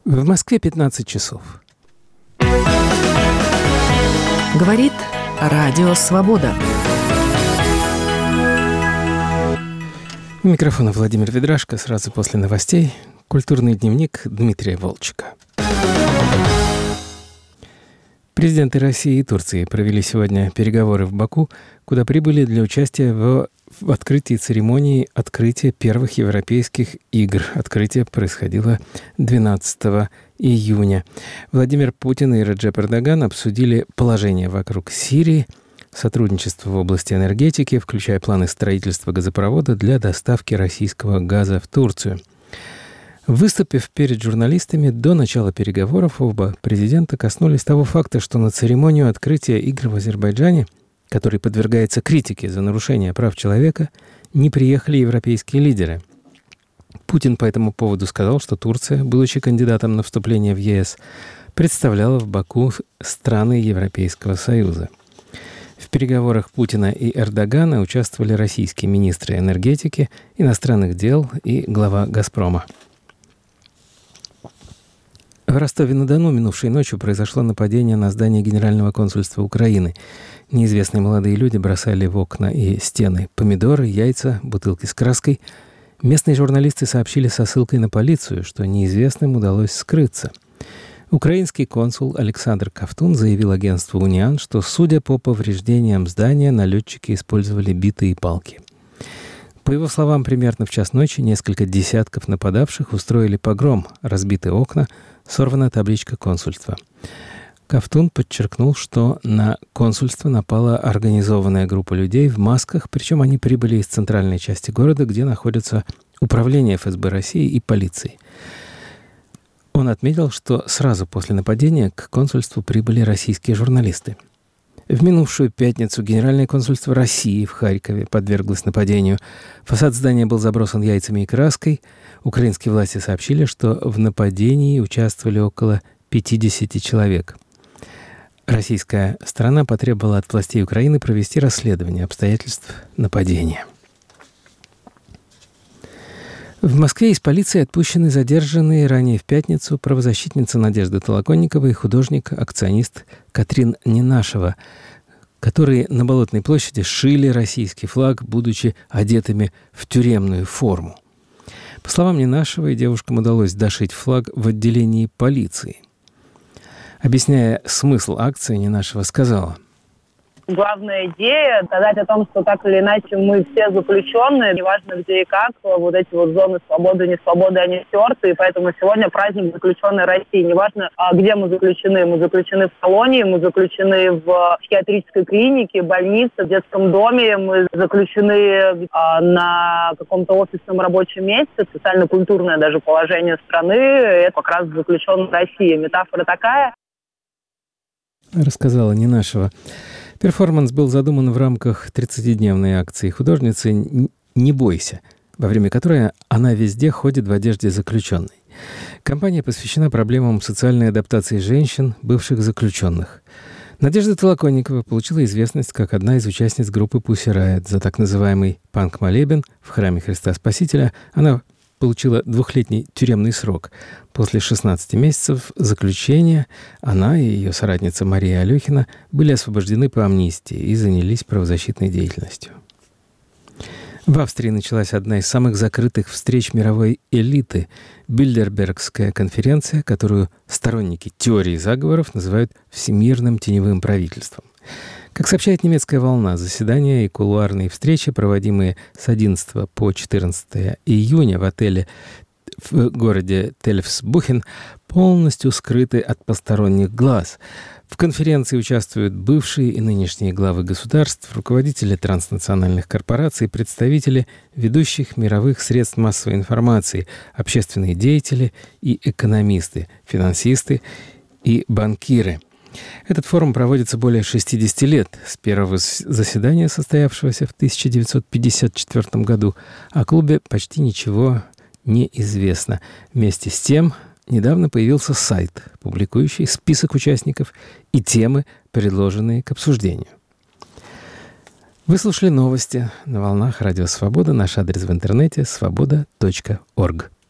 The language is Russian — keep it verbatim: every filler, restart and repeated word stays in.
В Москве пятнадцать часов. Говорит Радио Свобода. У микрофона Владимир Ведрашко. Сразу после новостей культурный дневник Дмитрия Волчика. Президенты России и Турции провели сегодня переговоры в Баку, куда прибыли для участия в, в открытии церемонии открытия первых европейских игр. Открытие происходило двенадцатого июня. Владимир Путин и Реджеп Эрдоган обсудили положение вокруг Сирии, сотрудничество в области энергетики, включая планы строительства газопровода для доставки российского газа в Турцию. Выступив перед журналистами до начала переговоров, оба президента коснулись того факта, что на церемонию открытия игр в Азербайджане, который подвергается критике за нарушение прав человека, не приехали европейские лидеры. Путин по этому поводу сказал, что Турция, будучи кандидатом на вступление в ЕС, представляла в Баку страны Европейского Союза. В переговорах Путина и Эрдогана участвовали российские министры энергетики, иностранных дел и глава «Газпрома». В Ростове-на-Дону минувшей ночью произошло нападение на здание Генерального консульства Украины. Неизвестные молодые люди бросали в окна и стены помидоры, яйца, бутылки с краской. Местные журналисты сообщили со ссылкой на полицию, что неизвестным удалось скрыться. Украинский консул Александр Ковтун заявил агентству «Униан», что, судя по повреждениям здания, налетчики использовали биты и палки. По его словам, примерно в час ночи несколько десятков нападавших устроили погром, разбиты окна, сорвана табличка консульства. Ковтун подчеркнул, что на консульство напала организованная группа людей в масках, причем они прибыли из центральной части города, где находятся управление эф эс бэ России и полиции. Он отметил, что сразу после нападения к консульству прибыли российские журналисты. В минувшую пятницу Генеральное консульство России в Харькове подверглось нападению. Фасад здания был забросан яйцами и краской. Украинские власти сообщили, что в нападении участвовали около пятьдесят человек. Российская сторона потребовала от властей Украины провести расследование обстоятельств нападения. В Москве из полиции отпущены задержанные ранее в пятницу правозащитница Надежда Толоконникова и художник-акционист Катрин Ненашева, которые на Болотной площади шили российский флаг, будучи одетыми в тюремную форму. По словам Ненашевой, девушкам удалось дошить флаг в отделении полиции. Объясняя смысл акции, Ненашева сказала: главная идея – сказать о том, что так или иначе мы все заключенные, неважно где и как, вот эти вот зоны свободы, не свободы, они стерты, и поэтому сегодня праздник заключенной России. Неважно, где мы заключены. Мы заключены в колонии, мы заключены в психиатрической клинике, больнице, в детском доме, мы заключены а, на каком-то офисном рабочем месте, социально-культурное даже положение страны – это как раз заключенная Россия. Метафора такая. Рассказала Ненашева. Перформанс был задуман в рамках тридцатидневной акции художницы «Не бойся», во время которой она везде ходит в одежде заключенной. Кампания посвящена проблемам социальной адаптации женщин, бывших заключенных. Надежда Толоконникова получила известность как одна из участниц группы Pussy Riot. За так называемый панк-молебен в храме Христа Спасителя она получила двухлетний тюремный срок. После шестнадцати месяцев заключения она и ее соратница Мария Алехина были освобождены по амнистии и занялись правозащитной деятельностью. В Австрии началась одна из самых закрытых встреч мировой элиты – Бильдербергская конференция, которую сторонники теории заговоров называют «всемирным теневым правительством». Как сообщает немецкая «Волна», заседания и кулуарные встречи, проводимые с одиннадцатого по четырнадцатое июня в отеле в городе Тельфсбухен, полностью скрыты от посторонних глаз. В конференции участвуют бывшие и нынешние главы государств, руководители транснациональных корпораций, представители ведущих мировых средств массовой информации, общественные деятели и экономисты, финансисты и банкиры. Этот форум проводится более шестидесяти лет, с первого заседания, состоявшегося в тысяча девятьсот пятьдесят четвёртом году. О клубе почти ничего не известно. Вместе с тем, недавно появился сайт, публикующий список участников и темы, предложенные к обсуждению. Вы слушали новости на волнах Радио Свобода. Наш адрес в интернете — свобода точка орг.